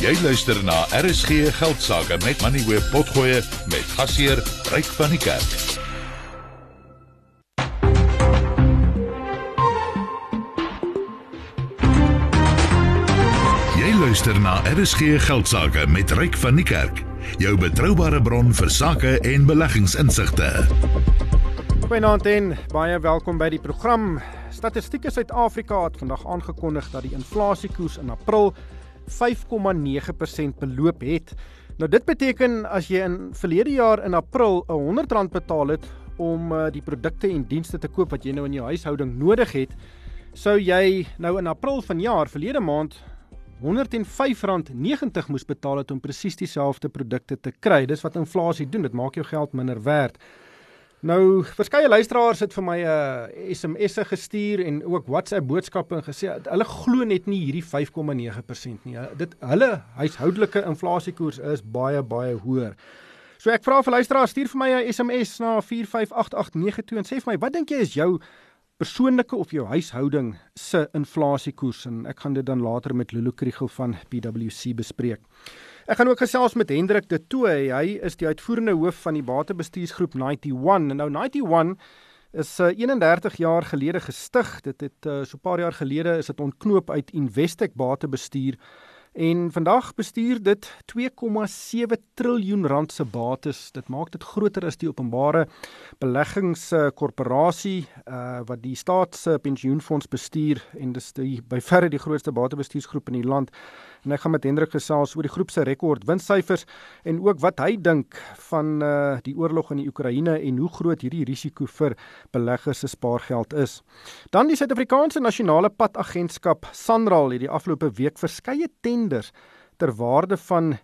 Jy luister na RSG Geldsaake met Money Web Potgoe met gasheer Ryk van die Kerk. Jy luister na RSG Geldsaake met Ryk van die Kerk. Jou betroubare bron vir sake en beleggingsinsigte. Goeienaand en baie welkom by die program. Statistieke Suid-Afrika het vandag aangekondig dat die inflasiekoers in April 5,9% beloop het. Nou dit beteken as jy in verlede jaar in April R100 betaal het om die produkte en dienste te koop wat jy nou in jou huishouding nodig het, sou jy nou in April vanjaar, verlede maand, R105.90 moes betaal het om presies dieselfde produkte te kry. Dis wat inflasie doen, dit maak jou geld minder werd. Nou, verskeie luisteraars het vir my SMS'e gestuur en ook WhatsApp boodskappe en gesê, hulle glo net nie hierdie 5,9% nie. Hulle huishoudelike inflasiekoers is baie, baie hoër. So ek vra vir luisteraars, stuur vir my 'n SMS na 45889 en sê vir my, wat dink jy is jou persoonlike of jou huishouding se inflasiekoers? En ek gaan dit dan later met Lulu Kriegel van PwC bespreek. Ek gaan ook gesels met Hendrik de Tooy. Hy is die uitvoerende hoof van die batebestuursgroep 91. Nou 91 is 31 jaar gelede gestig. Dit het so 'n paar jaar gelede is dit ontknoop uit Investec batebestuur. En vandag bestuur dit 2,7 triljoen rand se bates. Dit maak dit groter as die openbare beleggingskorporasie wat die staatspensioenfonds bestuur, en dis by verre die grootste batebestuursgroep in die land. En ek gaan met Hendrik gesels oor die groep se rekord winssyfers en ook wat hy dink van die oorlog in die Oekraïne en hoe groot hierdie risiko vir beleggers se spaargeld is. Dan die Suid-Afrikaanse Nasionale Padagentskap SANRAL het die afgelope week verskeie tenders ter waarde van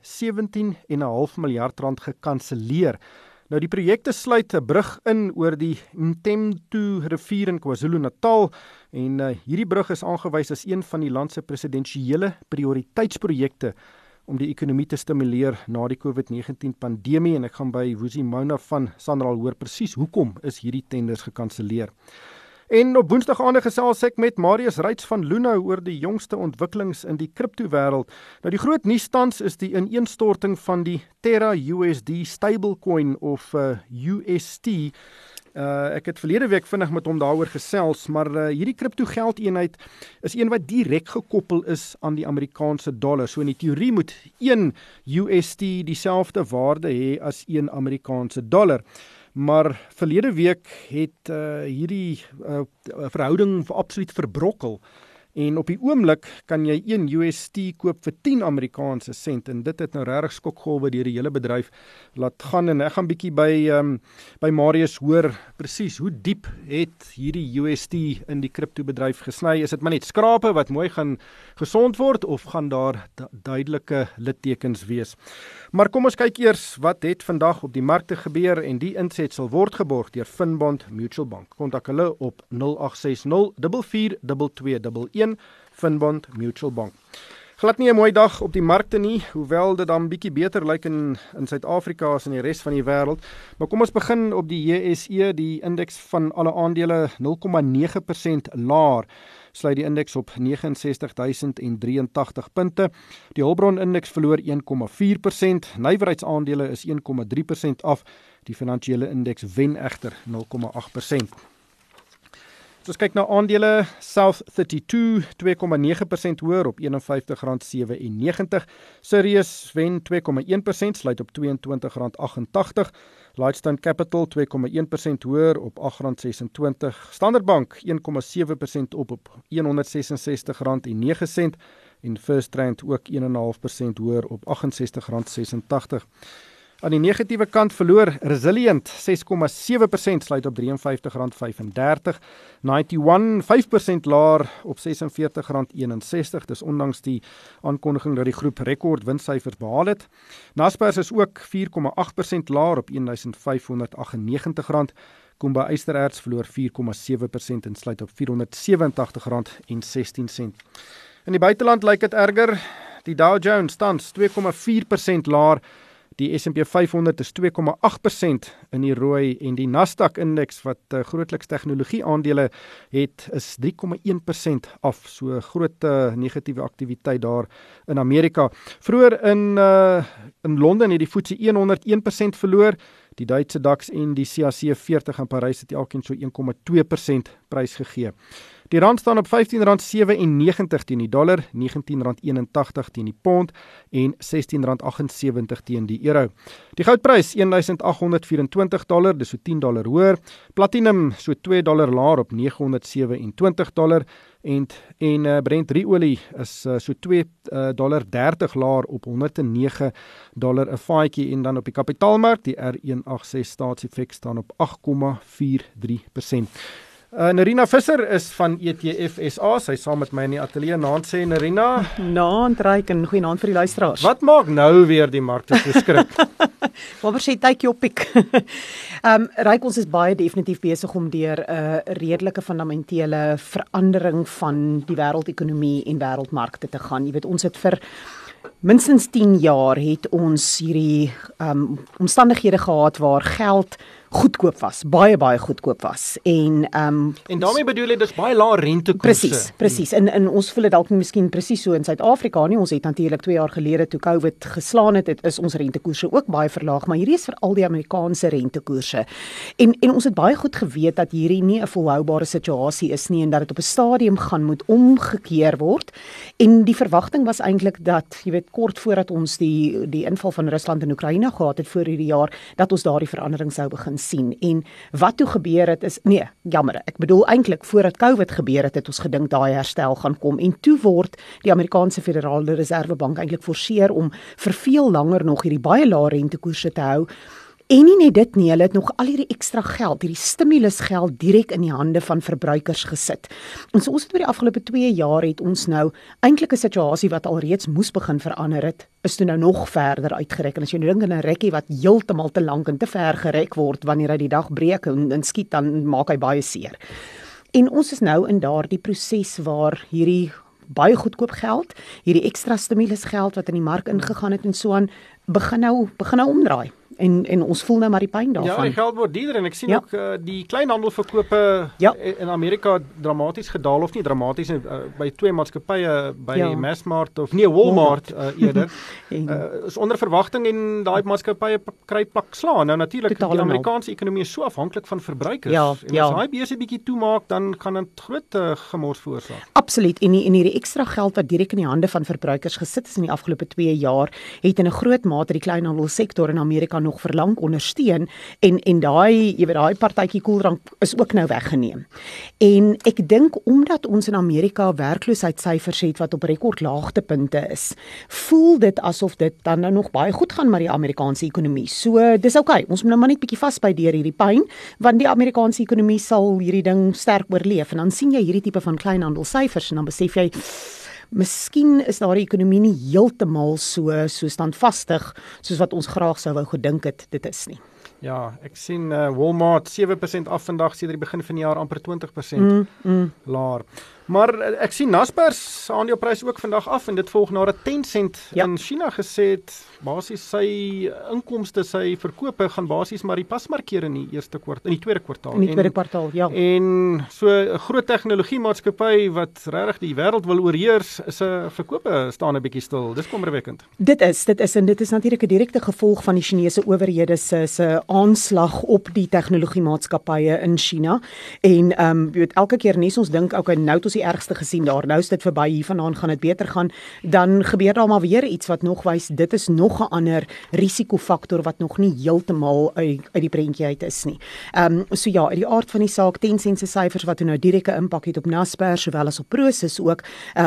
17,5 miljard rand gekanselleer. Nou die projekte sluit 'n brug in oor die Mthemtu rivier in KwaZulu-Natal en hierdie brug is aangewys as een van die land se presidensiële prioriteitsprojekte om die ekonomie te stimuleer na die COVID-19 pandemie, en ek gaan by Woesie Mouna van SANRAL hoor presies hoekom is hierdie tenders gekanselleer. En op Woensdag aand gesels ek met Marius Ryds van Luno oor die jongste ontwikkelings in die kriptowêreld. Nou die groot nuus tans is die ineenstorting van die Terra USD stablecoin of UST. Ek het verlede week vinnig met hom daaroor gesels, maar hierdie kriptogeldeenheid is een wat direk gekoppel is aan die Amerikaanse dollar. So in die teorie moet 1 UST dieselfde waarde hê as 1 Amerikaanse dollar. Maar verlede week het hierdie verhouding absoluut verbrokkel. En op die oomblik kan jy 1 UST koop vir 10 Amerikaanse sent, en dit het nou regtig skokgolwe deur die hele bedryf laat gaan. En ek gaan bietjie by Marius hoor presies hoe diep het hierdie UST in die kriptobedryf gesny. Is dit maar net skrape wat mooi gaan gesond word, of gaan daar duidelike littekens wees? Maar kom ons kyk eers wat het vandag op die markte gebeur, en die insetsel word geborg deur Finbond Mutual Bank. Kontak hulle op 0860 442211 Finbond Mutual Bank. Glad nie 'n mooi dag op die markte nie, hoewel dit dan bietjie beter lyk in Suid-Afrika as in die res van die wêreld. Maar kom ons begin op die JSE, die indeks van alle aandele 0,9% laer. Sluit die indeks op 69.083 punte. Die Hulbron indeks verloor 1,4%, nywerheidsaandele is 1,3% af. Die finansiële indeks wen egter 0,8%. So ons kyk na aandele, South32 2,9% hoër op R51.97. Sirius wen 2,1%, sluit op R22.88. Lightstone Capital 2,1% hoër op R8.26. Standard Bank 1,7% op R166.09 en FirstRand ook 1,5% hoër op R68.86. Aan die negatiewe kant verloor Resilient 6,7%, sluit op R53.35. 91 5% laer op R46.61. Dis ondanks die aankondiging dat die groep rekord winssyfers behaal het. Naspers is ook 4,8% laer op R1598. Kumba Ystererts verloor 4,7% en sluit op R487.16. In die buiteland lyk dit erger. Die Dow Jones tans 2,4% laer Die S&P 500 is 2,8% in die rooi en die Nasdaq-indeks wat grootliks tegnologie aandele het is 3,1% af. So groot negatiewe aktiwiteit daar in Amerika. Vroeër in Londen het die FTSE 100 1% verloor. Die Duitse DAX en die CAC 40 in Parys het elkeen so 1,2% prys gegee. Die rand staan op R15.97 teen die dollar, R19.81 teen die pond en R16.78 teen die euro. Die goudprys $1,824, dis so $10 hoër. Platinum so $2 laer op $927 en Brent olie is so $2.30 laer op $109 'n vaatjie en dan op die kapitaalmark die R186 staatseffek staan op 8,43%. Nerina Visser is van ETF SA, sy saam met my in die ateljee. Naand sê Nerina. Naand Ryk en goeienaand vir die luisteraars. Wat maak nou weer die markte so skrik? Waaroor sê take your pick? Ryk, ons is baie definitief besig om deur 'n redelike fundamentele verandering van die wêreldekonomie en wêreldmarkte te gaan. Jy weet, ons het vir minstens 10 jaar het ons hierdie omstandighede gehad waar geld goedkoop was, baie goedkoop was. En daarmee bedoel jy dis baie lae rentekoerse. Presies. En ons voel dit dalk nie miskien presies so in Suid-Afrika nie. Ons het natuurlik 2 jaar gelede toe COVID geslaan het, is ons rentekoerse ook baie verlaag, maar hierdie is vir al die Amerikaanse rentekoerse. En ons het baie goed geweet dat hierdie nie 'n volhoubare situasie is nie en dat dit op 'n stadium gaan moet omgekeer word. En die verwagting was eintlik dat, jy weet, kort voordat ons die inval van Rusland in Oekraïne gehad het voor hierdie jaar, dat ons daardie verandering sou begin sien. En wat toe gebeur het is, ek bedoel eintlik voordat COVID gebeur het ons gedink daai herstel gaan kom en toe word die Amerikaanse Federale Reservebank eintlik forceer om vir veel langer nog hierdie baie lae rentekoerse te hou. En nie net dit nie, hulle het nog al hierdie ekstra geld, hierdie stimulusgeld direk in die hande van verbruikers gesit. En so ons het oor die afgelope 2 jaar het ons nou eintlik 'n situasie wat alreeds moes begin verander het, is toe nou nog verder uitgerek. En as jy nou dink aan 'n rekkie wat heeltemal te lank en te ver gerek word wanneer hy die dag breek en skiet, dan maak hy baie seer. En ons is nou in daardie proses waar hierdie baie goedkoop geld, hierdie ekstra stimulusgeld wat in die mark ingegaan het en so aan, begin nou omdraai. En ons voel nou maar die pyn daarvan. Ja, die geld word duurder en ek sien ook die kleinhandelverkope in Amerika dramaties gedaal, of nie dramaties, by 2 maatskappye, by Massmart of Walmart eerder, is onder verwagting en daai maatskappye kry plak slaan. Nou natuurlik, die Amerikaanse ekonomie is so afhanklik van verbruikers. En as hy beurse bietjie toemaak, dan gaan dit groot gemors veroorsaak. Absoluut, en hierdie ekstra geld wat direk in die hande van verbruikers gesit is in die afgelope 2 jaar, het in 'n groot mate die kleinhandelsektor in Amerika nog verlang ondersteun en daai partytjie koeldrank is ook nou weggeneem. En ek dink omdat ons in Amerika werkloosheidssyfers het wat op rekordlaagtepunte is, voel dit asof dit dan nou nog baie goed gaan met die Amerikaanse ekonomie. So dis okay, ons moet nou maar net bietjie vasbyt deur hierdie pyn, want die Amerikaanse ekonomie sal hierdie ding sterk oorleef. En dan sien jy hierdie tipe van kleinhandelsyfers en dan besef jy, miskien is daardie ekonomie nie heeltemal so standvastig soos wat ons graag sou wou gedink het dit is nie. Ja, ek sien Walmart 7% af vandag, sedert die begin van die jaar amper 20% laer. Maar ek sien Naspers aandeleprys ook vandag af en dit volg nadat Tencent in China gesê het basies sy inkomste, sy verkope gaan basies maar die pas markeer in die tweede kwartaal. In die tweede kwartaal, ja. En so 'n groot tegnologiemaatskappy wat regtig die wêreld wil oorheers, is 'n verkope staan 'n bietjie stil. Dis kommerwekkend. Dit is en dit is natuurlik 'n direkte gevolg van die Chinese owerhede se aanslag op die tegnologiemaatskappye in China. En jy weet, elke keer nes ons dink okay, nou het ons die ergste gesien daar, nou is dit verby, hiervandaan gaan dit beter gaan, dan gebeur daar maar weer iets wat nog wys, dit is nog 'n ander risikofaktor wat nog nie heeltemal uit die prentjie uit is nie. So ja, uit die aard van die saak, Tencent se syfers wat nou direkte impak het op Naspers, sowel as op Prosus ook,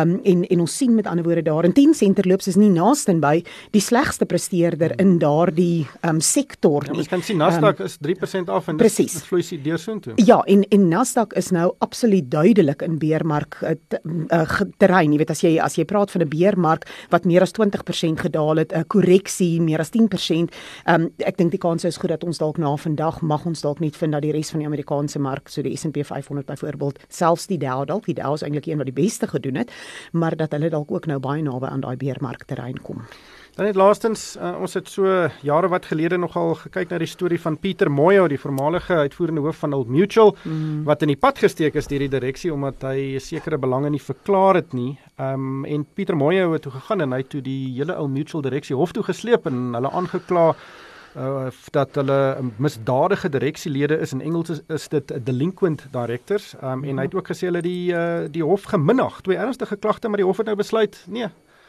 en ons sien met ander woorde daar, en Tencent terloops is nie naaste by die slegste presteerder in daardie sektor nie. Ons kan sien, Nasdaq is 3% af en dit vloei sy deur soontoe. Ja, en Nasdaq is nou absoluut duidelik in beermark terrein. Jy weet, as jy praat van 'n beermark wat meer as 20% gedaal het, 'n korreksie meer as 10%, ek dink die kans is goed dat ons dalk na vandag mag ons dalk net vind dat die res van die Amerikaanse mark, so die S&P 500 byvoorbeeld, selfs die Dow is eintlik een wat die beste gedoen het, maar dat hulle dalk ook nou baie naby aan daai beermark terrein kom. Dan net laastens, ons het so jare wat gelede nogal gekyk na die storie van Pieter Moyo, die voormalige uitvoerende hoof van Old Mutual, wat in die pad gesteek is deur die direksie omdat hy sekere belange nie verklaar het nie. En Pieter Moyo het toe gegaan en hy het toe die hele Old Mutual direksie hof toe gesleep en hulle aangekla dat hulle misdadige direksielede is. In Engels is dit delinquent directors. En hy het ook gesê hulle die hof geminag. 2 ernstige klagte, maar die hof het nou besluit, nee.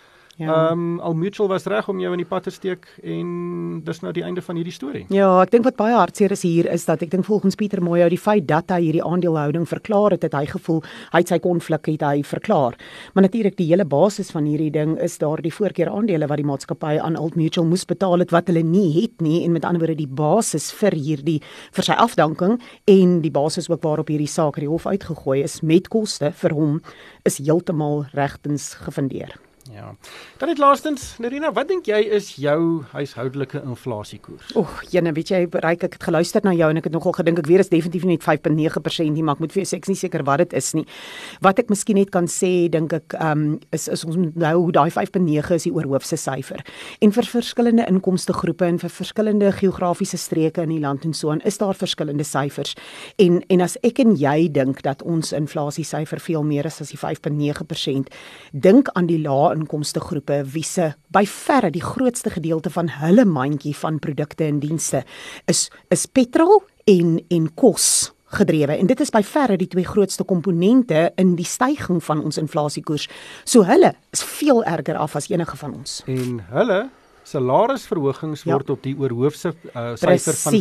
Old Mutual was reg om jou in die pad te steek en dis nou die einde van hierdie storie. Ja, ek dink wat baie hartseer is hier is dat ek dink volgens Pieter Moyo die feit dat hy hierdie aandelehouding verklaar het hy gevoel, hy het sy konflik het hy verklaar. Maar natuurlik die hele basis van hierdie ding is daardie voorkeur aandele wat die maatskappy aan Old Mutual moes betaal het wat hulle nie het nie en met ander woorde die basis vir sy afdanking en die basis ook waarop hierdie saak die hof uitgegooi is met koste vir hom is heeltemal regtens gefundeer. Ja. Dan net laastens, Nerina, wat dink jy is jou huishoudelike inflasiekoers? Jene, weet jy, Ryk, ek het geluister na jou en ek het nogal gedink, ek weet is definitief nie 5.9% nie, maar ek moet vir jou sê, ek is nie seker wat dit is nie. Wat ek miskien net kan sê, dink ek, is ons nou, daai 5.9 is die oorhoofse syfer. En vir verskillende inkomstegroepe en vir verskillende geografiese streke in die land en so aan, is daar verskillende syfers. En as ek en jy dink dat ons inflasiesyfer veel meer is as die 5.9%, dink aan die lae inkomstegroepe wie se by verre die grootste gedeelte van hulle mandjie van produkte en dienste is petrol en kos gedrewe. En dit is by verre die 2 grootste komponente in die styging van ons inflasiekoers. So hulle is veel erger af as enige van ons. En hulle salarisverhogings word op die oorhoofse syfer van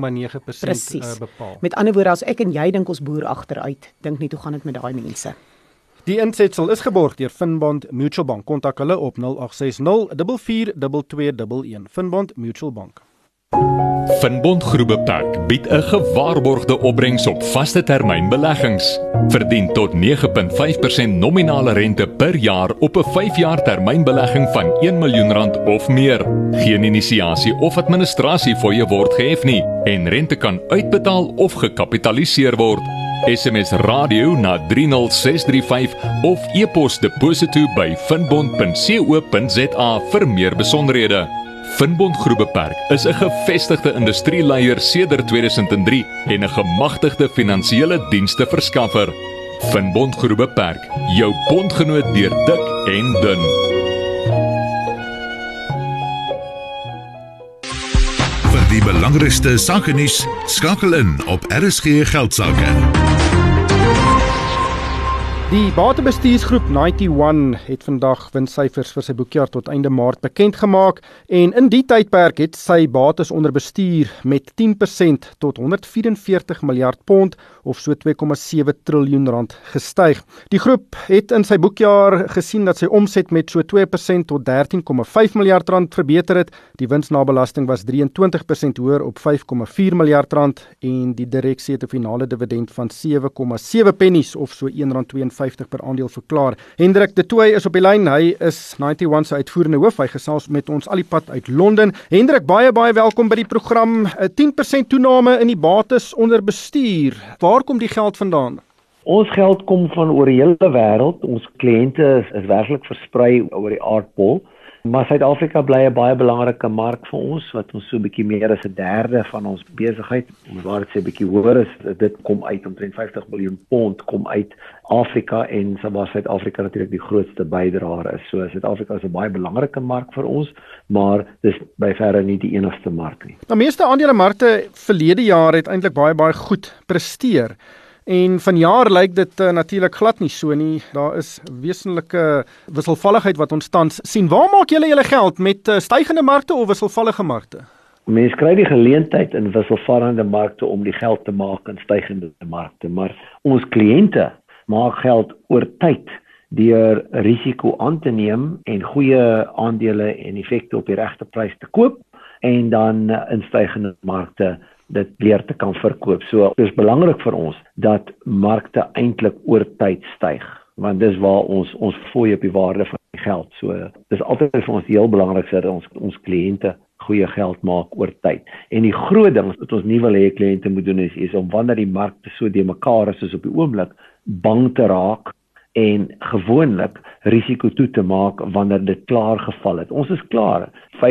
5,9% bepaal. Met ander woorde, as ek en jy dink ons boer agteruit, dink net hoe gaan dit met daai mense? Die insetsel is geborg deur Finbond Mutual Bank. Kontak hulle op 0860 442211. Finbond Mutual Bank. Finbond Groep Beperk bied 'n gewaarborgde opbrengs op vaste termynbeleggings. Verdien tot 9.5% nominale rente per jaar op 'n 5-jaar termynbelegging van R1 miljoen of meer. Geen inisiasie of administrasie fooie word gehef nie en rente kan uitbetaal of gekapitaliseer word. SMS radio na 30635 of e-pos deposito by finbond.co.za vir meer besonderhede. Finbond Groep Beperk is 'n gevestigde industrieleier sedert 2003 en 'n gemagtigde finansiële dienste verskaffer. Finbond Groep Beperk, jou bondgenoot deur dik en dun. Vir die belangrikste sakenuus, skakel in op RSG Geldsaake. Die batebestuursgroep 91 het vandag winssyfers vir sy boekjaar tot einde Maart bekend gemaak en in die tydperk het sy bates onder bestuur met 10% tot 144 miljard pond of so 2,7 triljoen rand gestyg. Die groep het in sy boekjaar gesien dat sy omset met so 2% tot 13,5 miljard rand verbeter het. Die winsnabelasting was 23% hoër op 5,4 miljard rand en die direksie het 'n finale dividend van 7,7 pennies of so R1.52 per aandeel verklaar. Hendrik de Tooy is op die lyn. Hy is 91 se uitvoerende hoof. Hy gesels met ons al die pad uit Londen. Hendrik, baie welkom by die program. 'n 10% toename in die bates onder bestuur. Waar kom die geld vandaan? Ons geld kom van oor die hele wêreld. Ons kliënte is werklik versprei oor die aardbol. Maar Suid-Afrika bly 'n baie belangrike mark vir ons, wat ons so 'n bietjie meer as 1/3 van ons besigheid, waar dit sê 'n bietjie hoër is, dit kom uit omtrent 50 miljard pond kom uit Afrika en Suid-Afrika natuurlik die grootste bydraer is. So Suid-Afrika is 'n baie belangrike mark vir ons, maar dis by verre nie die enigste mark nie. Nou meeste aandelemarkte verlede jaar het eintlik baie goed presteer. En vanjaar lyk dit natuurlik glad nie so nie. Daar is wesenlike wisselvalligheid wat ons tans sien. Waar maak julle geld, met stygende markte of wisselvallige markte? Mense kry die geleentheid in wisselvallende markte om die geld te maak in stygende markte, maar ons kliënte maak geld oor tyd deur risiko aan te neem en goeie aandele en effekte op die regte prys te koop en dan in stygende markte dit weer te kan verkoop. So dit is belangrik vir ons dat markte eintlik oor tyd styg, want dis waar ons fooi op die waarde van die geld. So dis altyd vir ons heel belangrik dat ons kliënte goeie geld maak oor tyd. En die groot ding wat ons nie wil hê kliënte moet doen is om wanneer die markte so de mekaar is soos op die oomblik, bang te raak en gewoonlik risiko toe te maak wanneer dit klaar geval het. Ons is klaar,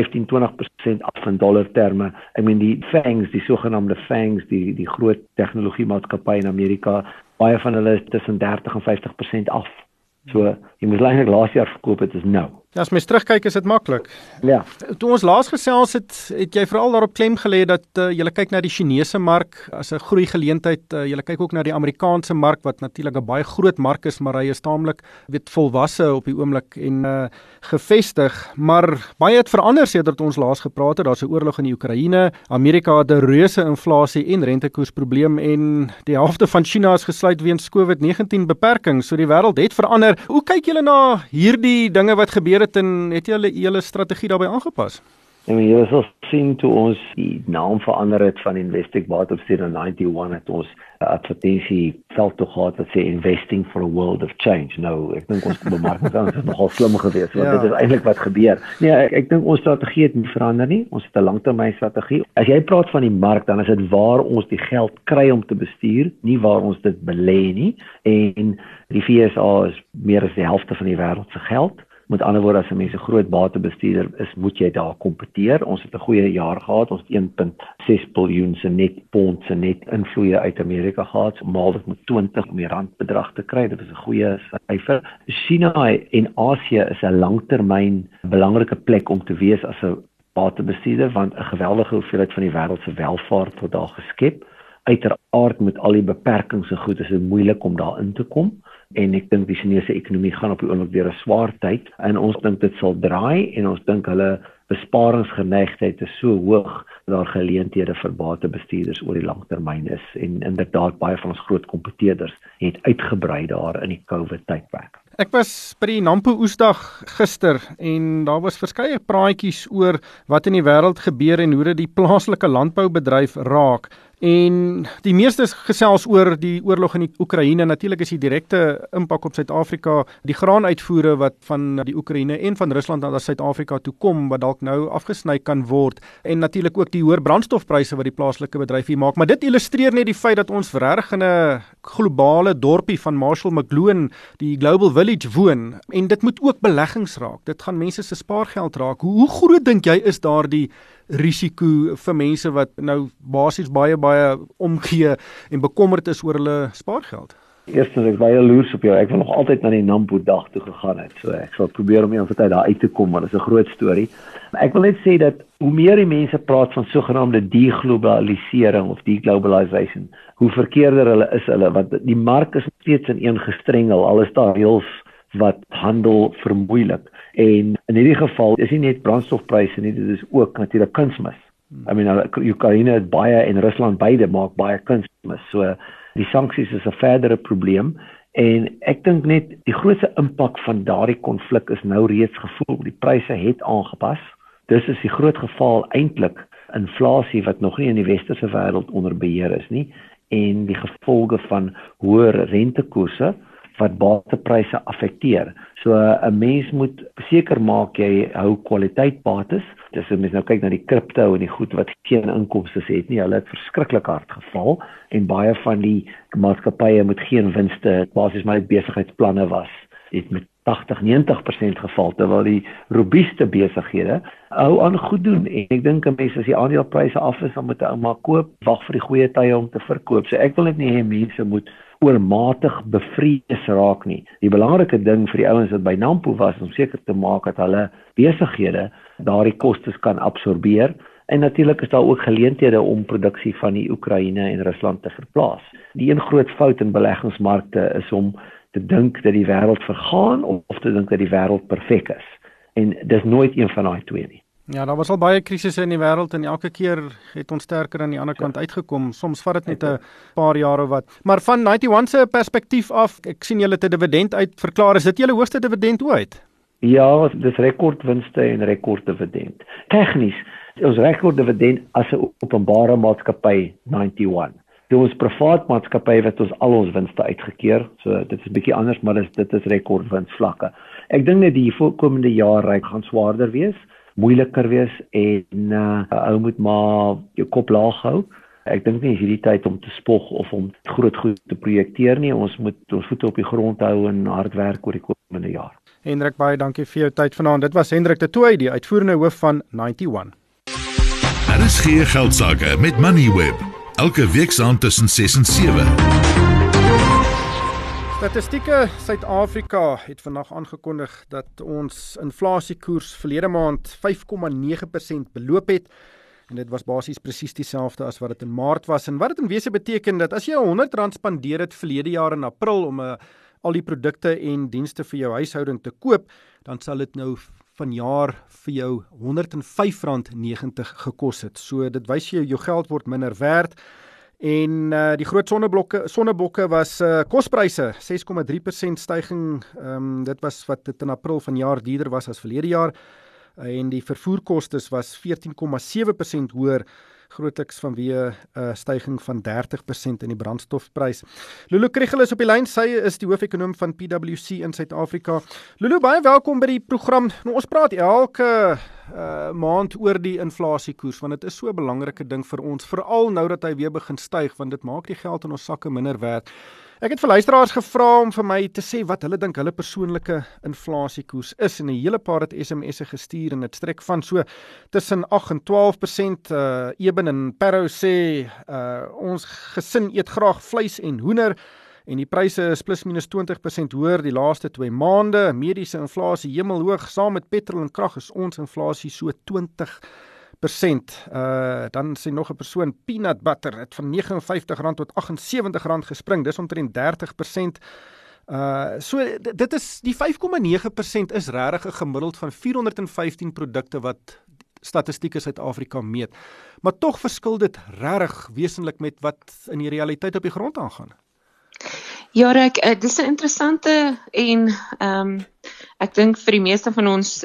15-20% af in dollar terme. I mean die FANGs, die sogenaamde FANGs, die groot tegnologiemaatskappye in Amerika, baie van hulle is tussen 30 en 50% af. So, jy moes eintlik laas jaar verkoop het, is nou. Ja, as mens terugkyk is dit maklik. Ja. Toe ons laas gesels het jy veral daarop klem gelê dat jy kyk na die Chinese mark as 'n groei geleentheid. Jy kyk ook na die Amerikaanse mark wat natuurlik 'n baie groot mark is, maar hy is taamlik volwasse op die oomblik en gevestig. Maar baie het verander sedert ons laas gepraat het. Daar's 'n oorlog in die Oekraïne. Amerika het 'n reuse inflasie en rentekoersprobleem en die helfte van China is gesluit weens COVID-19 beperkings. So die wêreld het verander. Hoe kyk julle na hierdie dinge wat gebeur het en het julle julle strategie daarbey aangepas? Jy sal sien toe ons die naam verander het van Investec Batebestuur na 91 het ons advertensie veld toe gehad wat sê Investing for a World of Change. Nou, ek dink ons bemarking is nogal slim geweest, want dit is eintlik wat gebeur. Nee, ek dink ons strategie het nie verander nie. Ons het 'n langtermynstrategie. As jy praat van die mark, dan is dit waar ons die geld kry om te bestuur, nie waar ons dit belê nie. En die FSA is meer as die helfte van die wêreld se geld. Met ander woorde, as 'n mens 'n groot batebestuurder is, moet jy daar kompeteer. Ons het 'n goeie jaar gehad. Ons het 1.6 biljoen se net pond se net invloeye uit Amerika gehad. Maal dit met 20 om die randbedrag te kry. Dit is 'n goeie syfer. China en Asië is 'n langtermyn belangrike plek om te wees as 'n batebestuurder, want 'n geweldige hoeveelheid van die wêreld se welvaart word daar geskep. Uiteraard met al die beperkings en goed is dit moeilik om daar in te kom. En ek dink die Chinese ekonomie gaan op die oomblik deur 'n swaar tyd en ons dink dit sal draai en ons dink hulle besparingsgeneigtheid is so hoog dat daar geleenthede vir batebestuurders oor die langtermyn is en inderdaad baie van ons groot kompeteerders het uitgebrei daar in die COVID-tydperk. Ek was by die Nampo Oesdag gister en daar was verskeie praatjies oor wat in die wêreld gebeur en hoe dit die plaaslike landboubedryf raak. En die meeste is gesels oor die oorlog in die Oekraïne. Natuurlik is die direkte impak op Suid-Afrika, die graanuitvoere wat van die Oekraïne en van Rusland na Suid-Afrika toe kom, wat dalk nou afgesny kan word. En natuurlik ook die hoër brandstofpryse wat die plaaslike bedryf hier maak. Maar dit illustreer net die feit dat ons regtig in 'n globale dorpie van Marshall McLuhan, die Global Village woon. En dit moet ook beleggings raak. Dit gaan mense se spaargeld raak. Hoe groot dink jy is daardie risiko vir mense wat nou basies baie omgee en bekommerd is oor hulle spaargeld? Eerstens, ek is baie jaloers op jou. Ek wil nog altyd na die Nampo dag toe gegaan het. So ek sal probeer om een van tyd daar uit te kom, maar dit is 'n groot storie. Maar ek wil net sê dat hoe meer die mense praat van sogenaamde deglobalisering of deglobalization, hoe verkeerder hulle want die mark is steeds in een gestrengel, al is daar reëls wat handel vermoeilik. En in hierdie geval is nie net brandstofpryse nie, dit is ook natuurlik kunsmis. I mean, Oekraïne het baie en Rusland beide maak baie kunsmis. So die sanksies is 'n verdere probleem en ek dink net die grootste impak van daardie konflik is nou reeds gevoel. Die pryse het aangepas. Dis is die groot geval eintlik inflasie wat nog nie in die westerse wêreld onder beheer is nie en die gevolge van hoër rentekoerse wat batepryse affekteer. So 'n mens moet seker maak jy hou kwaliteit bates. Dis as mens nou kyk na die kripto en die goed wat geen inkomste het nie, hulle het verskriklik hard geval en baie van die maatskappye met geen winste, basies maar net besigheidsplanne was, het met 80-90% geval, terwyl die robuuste besighede hou aan goed doen. En ek dink 'n mens as die aandelepryse af is, dan moet 'n ou maar koop, wag vir die goeie tye om te verkoop. So ek wil net nie hê mense moet oormatig bevrees raak nie. Die belangrike ding vir die ouens wat by Nampo was om seker te maak dat hulle besighede daardie kostes kan absorbeer en natuurlik is daar ook geleenthede om produksie van die Oekraïne en Rusland te verplaas. Die een groot fout in beleggingsmarkte is om te dink dat die wêreld vergaan of te dink dat die wêreld perfek is. En dis nooit een van daai twee nie. Ja, daar was al baie krisisse in die wêreld en elke keer het ons sterker aan die ander kant uitgekom. Soms vat dit net 'n paar jaar of wat. Maar van 91 se perspektief af, ek sien julle het 'n dividend uitverklaar. Is dit julle hoogste dividend ooit? Ja, dis rekordwinste en rekorddividend. Tegnies, ons rekorddividend as 'n openbare maatskappy 91. Dit ons privaat maatskappy wat ons al ons winste uitgekeer. So dit is 'n bietjie anders, maar dit is rekordwinsvlakke. Ek dink net die komende jaar gaan swaarder wees, moeiliker wees en ou moet maar jou kop laag hou Ek dink nie is hierdie tyd om te spog of om groot goed te projekteer nie. Ons moet ons voete op die grond hou en hard werk oor die komende jaar. Hendrik, baie dankie vir jou tyd vanaand. Dit was Hendrik de Tooy, die uitvoerende hoof van 91. RSG Geldsaake met Moneyweb. Elke week saam tussen 6 en 7. Statistieke Suid-Afrika het vandag aangekondig dat ons inflasiekoers verlede maand 5,9% beloop het. En dit was basies presies dieselfde as wat dit in Maart was. En wat dit in wese beteken dat as jy R100 spandeer het verlede jaar in April om al die produkte en dienste vir jou huishouding te koop, dan sal dit nou vanjaar vir jou R105.90 gekos het. So dit wys jou geld word minder werd. En die groot sonnebokke was kospryse, 6,3% styging. Dit was wat dit in April vanjaar duurder was as verlede jaar. En die vervoerkostes was 14,7% hoër, grootliks vanweë 'n styging van 30% in die brandstofprys. Lulu Kriegel is op die lyn. Sy is die hoofekonoom van PwC in Suid-Afrika. Lulu, baie welkom by die program. Nou, ons praat elke maand oor die inflasiekoers, want dit is so 'n belangrike ding vir ons, veral nou dat hy weer begin styg, want dit maak die geld in ons sakke minder werd. Ek het vir luisteraars gevra om vir my te sê wat hulle dink hulle persoonlike inflasiekoers is, en 'n hele paar het SMS'e gestuur en dit strek van so tussen 8 en 12%. Eben en Parow sê ons gesin eet graag vleis en hoender en die pryse is plus minus 20% hoër die laaste 2 maande. Mediese inflasie hemelhoog, saam met petrol en krag is ons inflasie so 20%. Dan sê nog 'n persoon, peanut butter het van R59 tot R78 gespring, dis omtrent 30%. So dit is die 5,9% is regtig 'n gemiddeld van 415 produkte wat Statistieke Suid-Afrika meet. Maar tog verskil dit regtig wesentlik met wat in die realiteit op die grond aangaan. Ja, Rek, dis 'n interessante en ek dink vir die meeste van ons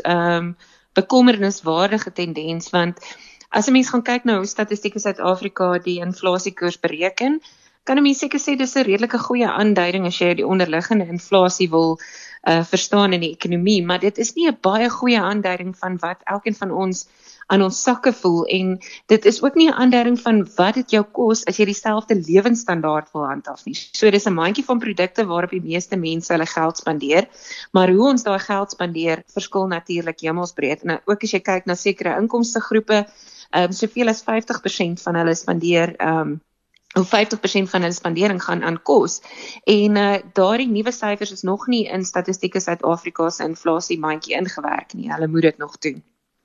bekommerniswaardige tendens, want as 'n mens gaan kyk na hoe Statistieke Suid-Afrika die inflasiekoers bereken, kan 'n mens seker sê dis 'n redelike goeie aanduiding as jy die onderliggende inflasie wil verstaan in die ekonomie, maar dit is nie 'n baie goeie aanduiding van wat elkeen van ons aan ons sakke voel, en dit is ook nie 'n aanduiding van wat dit jou kos as jy dieselfde lewensstandaard wil handhaaf nie. So dis 'n mandjie van produkte waarop die meeste mense hulle geld spandeer, maar hoe ons daai geld spandeer verskil natuurlik hemelsbreed. En ook as jy kyk na sekere inkomstegroepe, soveel as 50% van hulle spandeer of 50% van hulle spandering gaan aan kos. En daardie nuwe syfers is nog nie in Statistieke Suid-Afrika se inflasiemandjie ingewerk nie. Hulle moet dit nog doen.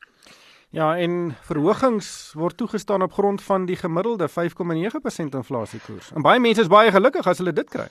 Ja, en verhogings word toegestaan op grond van die gemiddelde 5,9% inflasiekoers. En baie mense is baie gelukkig as hulle dit kry.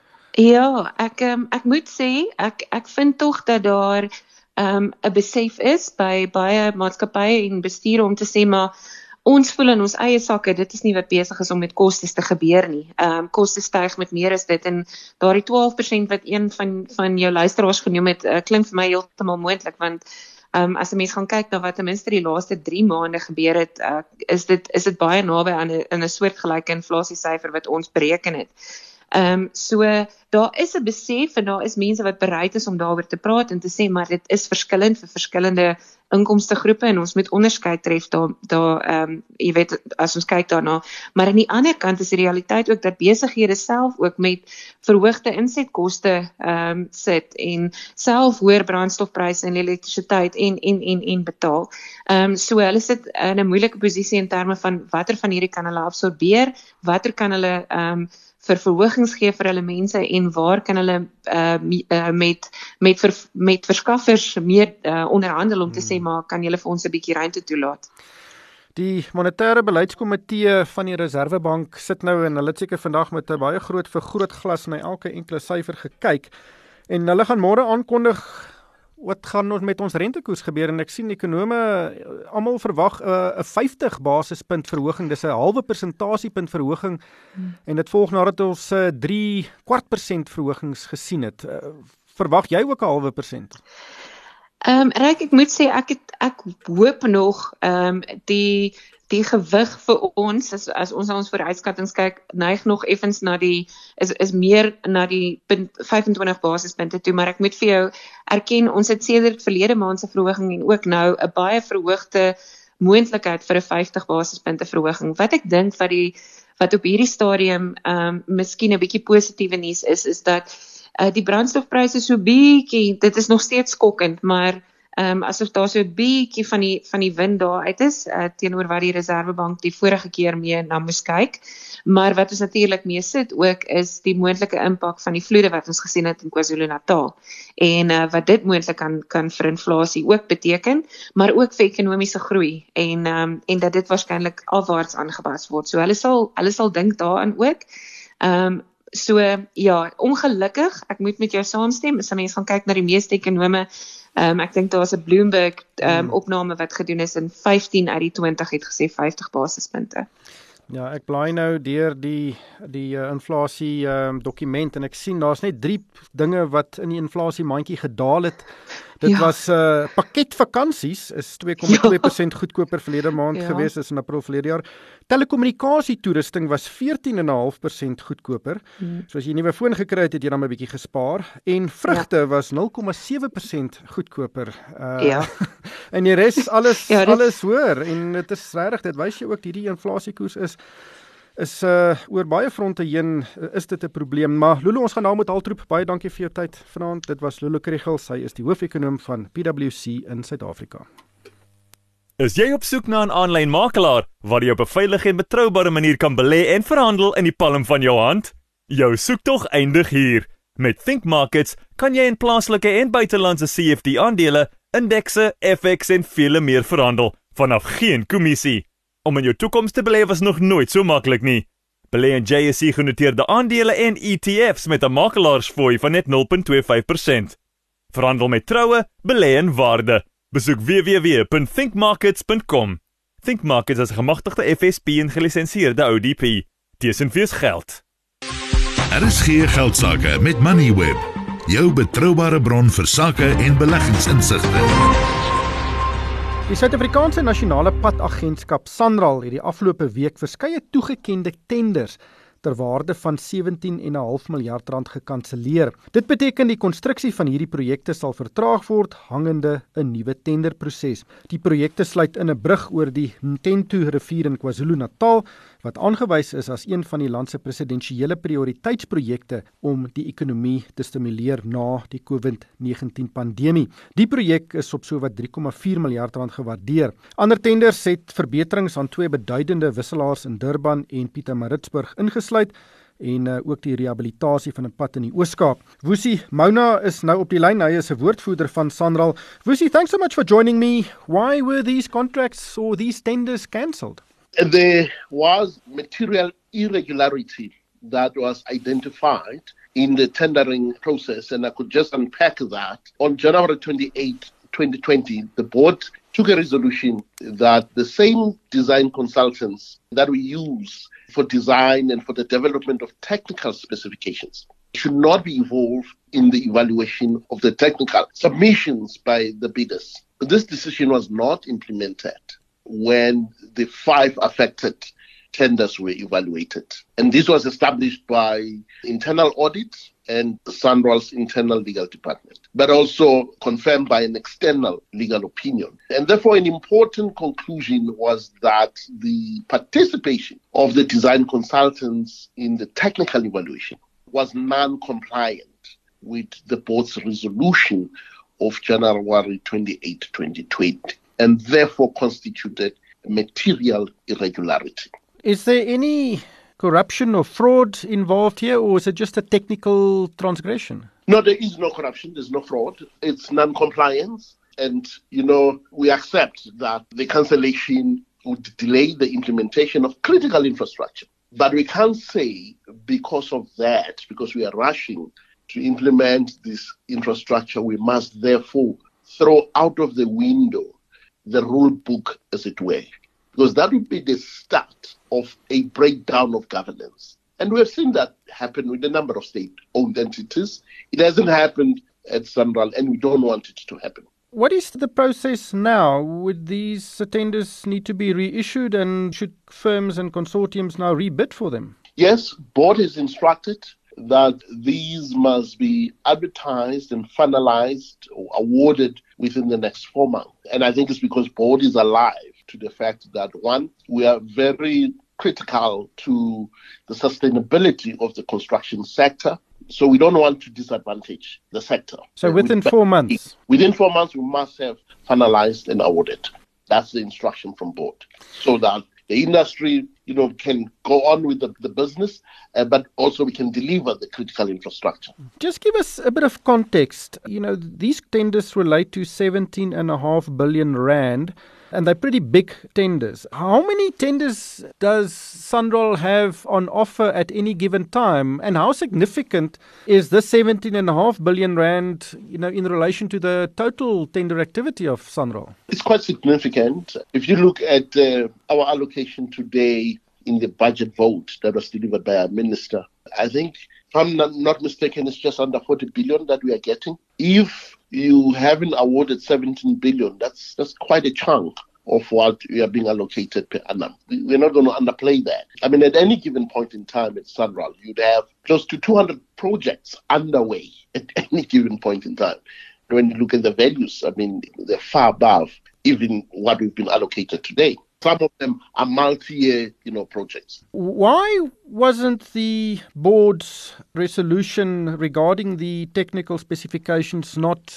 Ja, ek moet sê, ek vind tog dat daar 'n besef is by baie maatskappye en bestuur om te sê, maar ons voel in ons eie sakke, dit is nie wat besig is om met kostes te gebeur nie. Kostes styg met meer as dit, en daardie 12% wat een van jou luisteraars genoem het, klink vir my heeltemal moontlik, want as 'n mens gaan kyk na wat ten minste die laaste 3 maande gebeur het, is dit baie naby aan 'n soortgelyke inflasiesyfer wat ons bereken het. So daar is 'n besef en daar is mense wat bereid is om daaroor te praat en te sê, maar dit is verskillend vir verskillende inkomstegroepe en ons moet onderskeid tref jy weet, as ons kyk daarna. Maar aan die ander kant is die realiteit ook dat besighede self ook met verhoogde insetkoste sit en self hoër brandstofpryse en elektrisiteit en betaal. So hulle sit in 'n moeilike posisie in terme van watter van hierdie kan hulle absorbeer, watter kan hulle vir verhogings gee vir hulle mense en waar kan hulle met verskaffers meer onderhandel om te sê, maar kan julle vir ons 'n bietjie ruimte toelaat? Die monetêre beleidskomitee van die Reserwebank sit nou en hulle het seker vandag met 'n baie groot vergrootglas na elke enkele syfer gekyk en hulle gaan môre aankondig wat gaan ons met ons rentekoers gebeur, en ek sien ekonome almal verwag 'n 50 basispunt verhoging, dis 'n halwe persentasiepunt verhoging, en dit volg nadat ons 3/4% verhogings gesien het. Verwag jy ook 'n halwe persent? Ryk, ek moet sê, ek hoop nog die gewig vir ons, as ons na ons vooruitskattings kyk, neig nog effens is meer na die 25 basispunte toe, maar ek moet vir jou erken, ons het sedert verlede maand se verhoging en ook nou 'n baie verhoogde moontlikheid vir 'n 50 basispunte verhoging. Wat ek dink wat op hierdie stadium miskien 'n bietjie positiewe nuus is dat die brandstofpryse so bietjie, dit is nog steeds skokkend, maar asof daar so 'n bietjie van die wind daar uit is, teenoor wat die Reserwebank die vorige keer mee na moes kyk. Maar wat ons natuurlik mee sit ook is die moontlike impak van die vloede wat ons gesien het in KwaZulu-Natal. En wat dit moontlik kan vir inflasie ook beteken, maar ook vir ekonomiese groei en dat dit waarskynlik afwaarts aangepas word. So hulle sal dink daaraan ook. So ja, ongelukkig, ek moet met jou saamstem, as 'n mens gaan kyk na die meeste ekonome, ek dink daar's 'n Bloomberg opname wat gedoen is in 15 uit die 20 het gesê 50 basispunte. Ja, ek blaai nou deur die inflasie dokument en ek sien daar's net 3 dinge wat in die inflasie mandjie gedaal het. Dit was pakket vakansies is 2,2% goedkoper verlede maand gewees as in April verlede jaar. Telekommunikasie toerusting was 14,5% goedkoper. So as jy 'n nuwe foon gekry het, het jy dan 'n bietjie gespaar en vrugte was 0,7% goedkoper. En die res alles hoër en dit is regtig, dit wys jy ook hierdie inflasiekoers is oor baie fronte heen is dit 'n probleem, maar Lulu, ons gaan nou met haltroep. Baie dankie vir jou tyd vanaand. Dit was Lulu Kriel, sy is die hoofekonoom van PwC in Suid-Afrika. Is jy op soek na 'n aanlyn makelaar waar jy op 'n veilige en betroubare manier kan belê en verhandel in die palm van jou hand? Jou soektog eindig hier. Met Think Markets kan jy in plaaslike en buitelandse CFD-aandele, indekse, FX en vele meer verhandel vanaf geen kommissie. Om in jou toekoms te belê was nog nooit so maklik nie. Belê in JSE genoteerde aandele en ETF's met 'n makelaarsfooi van net 0,25%. Verhandel met troue, belê in waarde. Besoek www.thinkmarkets.com. Think Markets is 'n gemagtigde FSP en gelisensieerde ODP. Tesenfees geld. RSG Geldsaake met Moneyweb, jou betroubare bron vir sakke en beleggingsinsigte. Die Suid-Afrikaanse Nasionale Padagentskap SANRAL het die afgelope week verskeie toegekende tenders ter waarde van 17,5 miljard rand gekanselleer. Dit beteken die konstruksie van hierdie projekte sal vertraag word hangende 'n nuwe tenderproses. Die projekte sluit in 'n brug oor die Mthembu rivier in KwaZulu-Natal wat aangewys is as een van die land se presidensiële prioriteitsprojekte om die ekonomie te stimuleer na die COVID-19 pandemie. Die projek is op sowat 3,4 miljard rand gewaardeer. Ander tenders het verbeterings aan 2 beduidende wisselaars in Durban en Pietermaritzburg ingesluit en ook die rehabilitasie van 'n pad in die Oos-Kaap. Woesie Mouna is nou op die lyn. Hy is 'n woordvoerder van SANRAL. Woesie, thanks so much for joining me. Why were these contracts or these tenders cancelled? There was material irregularity that was identified in the tendering process, and I could just unpack that. On January 28, 2020, the board took a resolution that the same design consultants that we use for design and for the development of technical specifications should not be involved in the evaluation of the technical submissions by the bidders. This decision was not implemented when the 5 affected tenders were evaluated. And this was established by internal audit and SANRAL's internal legal department, but also confirmed by an external legal opinion. And therefore, an important conclusion was that the participation of the design consultants in the technical evaluation was non-compliant with the board's resolution of January 28, 2020. And therefore constituted material irregularity. Is there any corruption or fraud involved here, or is it just a technical transgression? No, there is no corruption, there's no fraud. It's non-compliance. And, we accept that the cancellation would delay the implementation of critical infrastructure. But we can't say because of that, because we are rushing to implement this infrastructure, we must therefore throw out of the window the rule book, as it were, because that would be the start of a breakdown of governance. And we have seen that happen with a number of state-owned entities. It hasn't happened at SANRAL, and we don't want it to happen. What is the process now? Would these tenders need to be reissued, and should firms and consortiums now rebid for them? Yes, board is instructed that these must be advertised and finalized or awarded within the next 4 months. And I think it's because board is alive to the fact that, one, we are very critical to the sustainability of the construction sector. So we don't want to disadvantage the sector. So within 4 months? Within 4 months, we must have finalized and awarded. That's the instruction from board. So that the industry, can go on with the business, but also we can deliver the critical infrastructure. Just give us a bit of context. These tenders relate to 17.5 billion rand, and they're pretty big tenders. How many tenders does SANRAL have on offer at any given time? And how significant is this 17.5 billion rand, in relation to the total tender activity of SANRAL? It's quite significant. If you look at our allocation today in the budget vote that was delivered by our minister, I think, if I'm not mistaken, it's just under 40 billion that we are getting. If you haven't awarded 17 billion, that's quite a chunk of what we are being allocated per annum. We're not going to underplay that. I mean, at any given point in time at SANRAL, you'd have close to 200 projects underway at any given point in time. When you look at the values, I mean, they're far above even what we've been allocated today. Some of them are multi-year, projects. Why wasn't the board's resolution regarding the technical specifications not,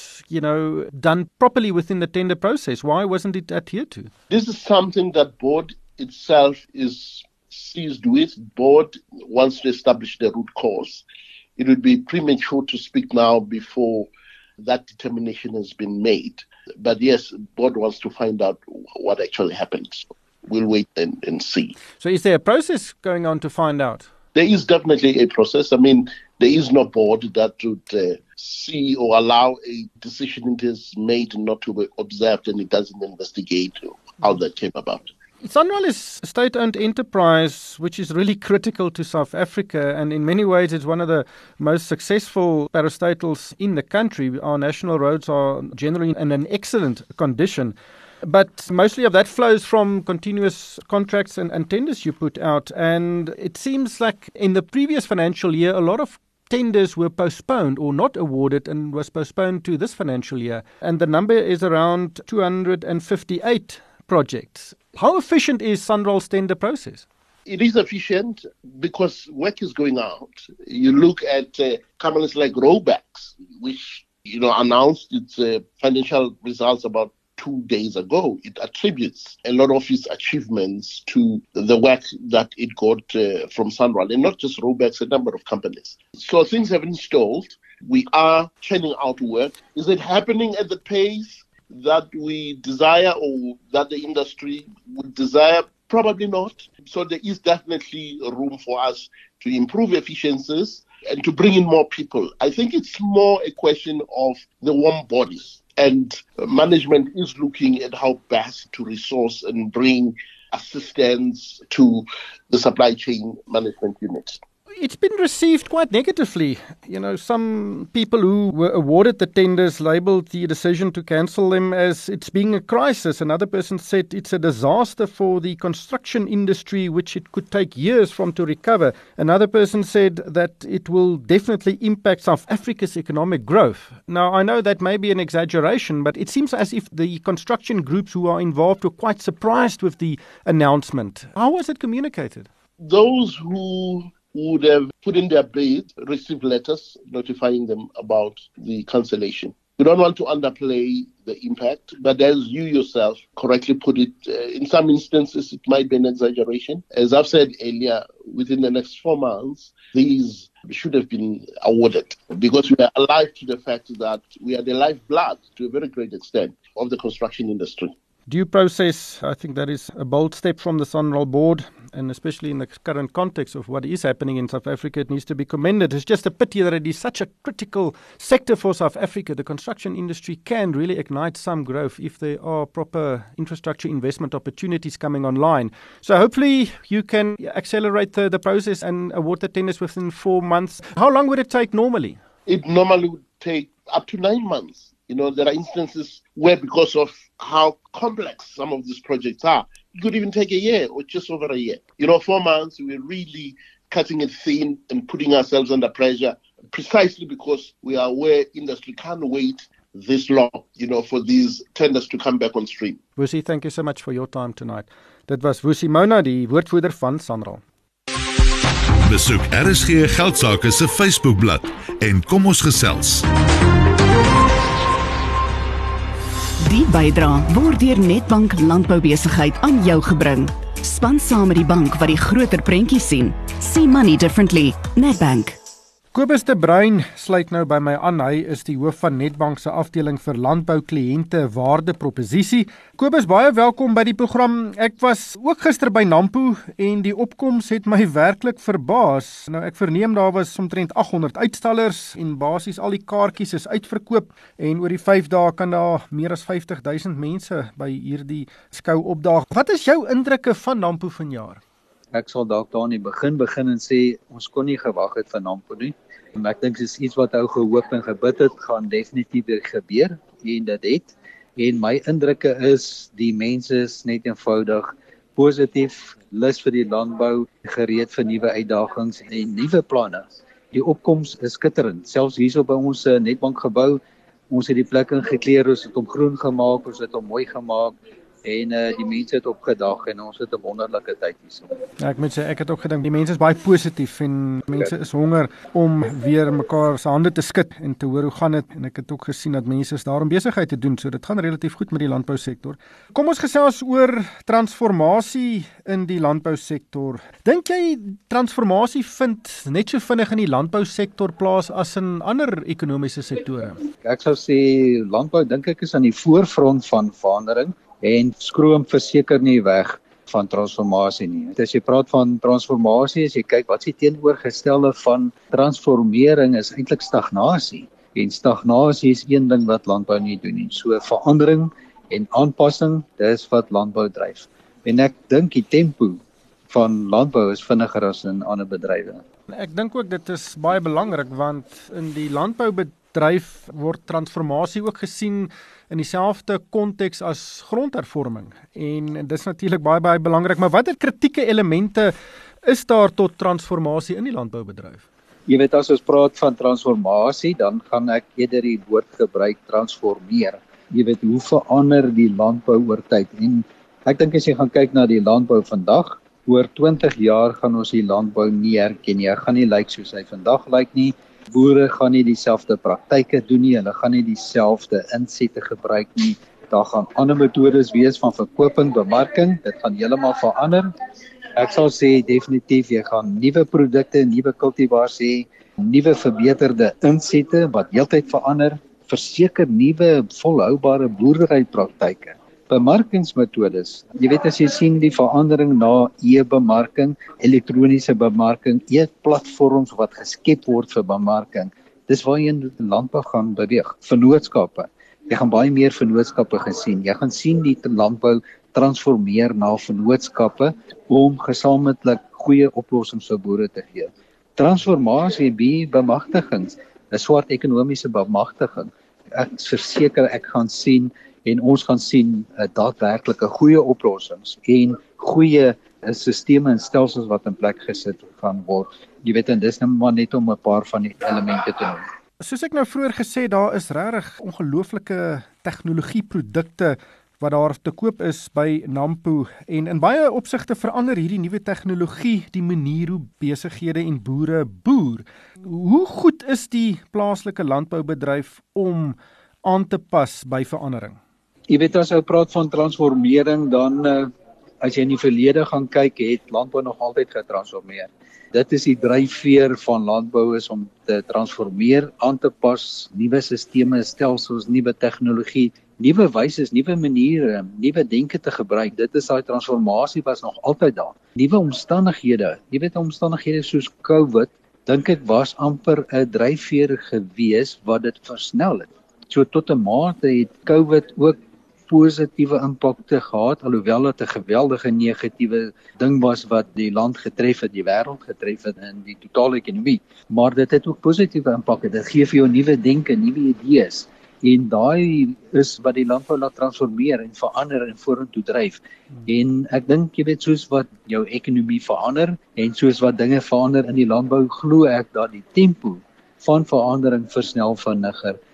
done properly within the tender process? Why wasn't it adhered to? This is something that board itself is seized with. Board wants to establish the root cause. It would be premature to speak now before that determination has been made. But yes, board wants to find out what actually happened. We'll wait and see. So is there a process going on to find out? There is definitely a process. I mean, there is no board that would see or allow a decision it is made not to be observed, and it doesn't investigate how that came about. SANRAL is a state-owned enterprise which is really critical to South Africa, and in many ways it's one of the most successful parastatals in the country. Our national roads are generally in an excellent condition, but mostly of that flows from continuous contracts and tenders you put out. And it seems like in the previous financial year, a lot of tenders were postponed or not awarded and was postponed to this financial year. And the number is around 258 projects. How efficient is SANRAL's tender process? It is efficient because work is going out. You look at companies like Raubex, which announced its financial results about 2 days ago. It attributes a lot of its achievements to the work that it got from SANRAL, and not just Raubex, a number of companies. So things have installed. We are churning out work. Is it happening at the pace that we desire or that the industry would desire? Probably not. So there is definitely room for us to improve efficiencies and to bring in more people. I think it's more a question of the warm bodies, and management is looking at how best to resource and bring assistance to the supply chain management unit. It's been received quite negatively. Some people who were awarded the tenders labelled the decision to cancel them as it's being a crisis. Another person said it's a disaster for the construction industry, which it could take years from to recover. Another person said that it will definitely impact South Africa's economic growth. Now, I know that may be an exaggeration, but it seems as if the construction groups who are involved were quite surprised with the announcement. How was it communicated? Those who would have put in their bid, received letters notifying them about the cancellation. We don't want to underplay the impact, but as you yourself correctly put it, in some instances it might be an exaggeration. As I've said earlier, within the next 4 months, these should have been awarded because we are alive to the fact that we are the lifeblood, to a very great extent, of the construction industry. Due process, I think that is a bold step from the SANRAL board, and especially in the current context of what is happening in South Africa, it needs to be commended. It's just a pity that it is such a critical sector for South Africa. The construction industry can really ignite some growth if there are proper infrastructure investment opportunities coming online. So hopefully you can accelerate the process and award the tenders within 4 months. How long would it take normally? It normally would take up to 9 months. There are instances where, because of how complex some of these projects are, it could even take a year or just over a year. 4 months, we're really cutting it thin and putting ourselves under pressure precisely because we are aware industry can't wait this long, for these tenders to come back on stream. Woesie, thank you so much for your time tonight. Dit was Woesie Mouna, die woordvoerder van SANRAL. Besoek RSG Geldsaake se Facebookblad en kom ons gesels. Die bydra word deur Netbank Landboubesigheid aan jou gebring. Span saam met die bank wat die groter prentjie sien. See money differently. Netbank. Kobus de Bruin sluit nou by my aan. Hy is die hoof van Netbank se afdeling vir landboukliënte waardeproposisie. Kobus, baie welkom by die program. Ek was ook gister by Nampo en die opkoms het my werklik verbaas. Nou ek verneem daar was omtrent 800 uitstallers en basies al die kaartjies is uitverkoop en oor die 5 dae kan daar meer as 50,000 mense by hierdie skou opdaag. Wat is jou indrukke van Nampo vanjaar? Ek sal dalk daar in die begin en sê, ons kon nie gewag het van Nampo nie. Ek dink dit is iets wat ou gehoop en gebid het, gaan definitief weer gebeur, en dit het. En my indrukke is, die mense is net eenvoudig positief, lus vir die landbou, gereed vir nuwe uitdagings en nuwe planne. Die opkoms is skitterend, selfs hierso by ons Netbank gebou, ons het die plek ingekleer, ons het hom groen gemaak, ons het hom mooi gemaak, en die mense het opgedag en ons het 'n wonderlike tyd hierso. Ja, ek moet sê, ek het ook gedink, die mense is baie positief en mense is honger om weer mekaar se hande te skud en te hoor hoe gaan dit, en ek het ook gesien dat mense is daar om besigheid te doen, so dit gaan relatief goed met die landbousektor. Kom ons gesels oor transformasie in die landbousektor. Dink jy transformasie vind net so vinnig in die landbousektor plaas as in ander ekonomiese sektore? Ek sou sê, landbou dink ek is aan die voorfront van verandering, en skroom verseker nie weg van transformasie nie. As jy praat van transformasie, as jy kyk wat is die teenoorgestelde van transformering is eintlik stagnasie. En stagnasie is een ding wat landbou nie doen nie. So verandering en aanpassing, dis wat landbou dryf. En ek dink die tempo van landbou is vinniger as in ander bedrywe. Ek dink ook dit is baie belangrik, want in die landboubedryf word transformasie ook gesien in dieselfde konteks as grondhervorming. En dis natuurlik baie belangrik, maar watter kritieke elemente is daar tot transformasie in die landboubedryf? Jy weet, as ons praat van transformasie, dan gaan ek eerder die woord gebruik transformeer. Jy weet, hoe verander die landbou oor tyd? En ek dink as jy gaan kyk na die landbou vandag, oor 20 jaar gaan ons die landbou nie herken nie. Hy gaan nie lyk soos hy vandag lyk nie. Boere gaan nie dieselfde praktyke doen nie, hulle gaan nie dieselfde insette gebruik nie. Daar gaan ander metodes wees van verkoping, bemarking, dit gaan heeltemal verander. Ek sal sê definitief jy gaan nuwe produkte, nuwe kultivars hê, nuwe verbeterde insette wat heeltyd verander, verseker nuwe volhoubare boerderypraktyke. Bemarkingsmetodes. Jy weet, as jy sien die verandering na e-bemarking, elektroniese bemarking, e-platforms wat geskep word vir bemarking, dis waarheen landbou gaan beweeg. Vennootskappe. Jy gaan baie meer vennootskappe gesien. Jy gaan sien die landbou transformeer na vennootskappe om gesamentlik goeie oplossings vir boere te gee. Transformasie by bemagtigings, 'n swart ekonomiese bemagtiging. Ek is verseker ek gaan sien en ons gaan sien daadwerklike goeie oplossings en goeie sisteme en stelsels wat in plek gesit gaan word. Jy weet, en dis nou maar net om 'n paar van die elemente te noem. Soos ek nou vroeër gesê, daar is regtig ongelooflike tegnologieprodukte wat daar te koop is by Nampo, en in baie opsigte verander hierdie nuwe tegnologie die manier hoe besighede en boere boer. Hoe goed is die plaaslike landboubedryf om aan te pas by verandering? Jy weet, as jy praat van transformering, dan as jy in die verlede gaan kyk, het landbou nog altyd getransformeer. Dit is die dryfveer van landbou is om te transformeer, aan te pas, nuwe sisteme, stelsels, nuwe tegnologie, nuwe wyse, nuwe maniere, nuwe denke te gebruik. Dit is daai transformasie was nog altyd daar. Nuwe omstandighede, jy weet, omstandighede soos COVID, dink ek was amper 'n dryfveer gewees wat dit versnel het. So tot 'n mate het COVID ook positiewe impakte gehad, alhoewel dit 'n geweldige negatiewe ding was wat die land getref het, die wêreld getref het in die totale ekonomie. Maar dit het ook positiewe impakte. Dit gee vir jou nuwe denke, nuwe idees. En daai is wat die landbou laat transformeer en verander en vorentoe dryf. En ek dink, jy weet, soos wat jou ekonomie verander en soos wat dinge verander in die landbou, glo ek dat die tempo van verandering versnel vinniger.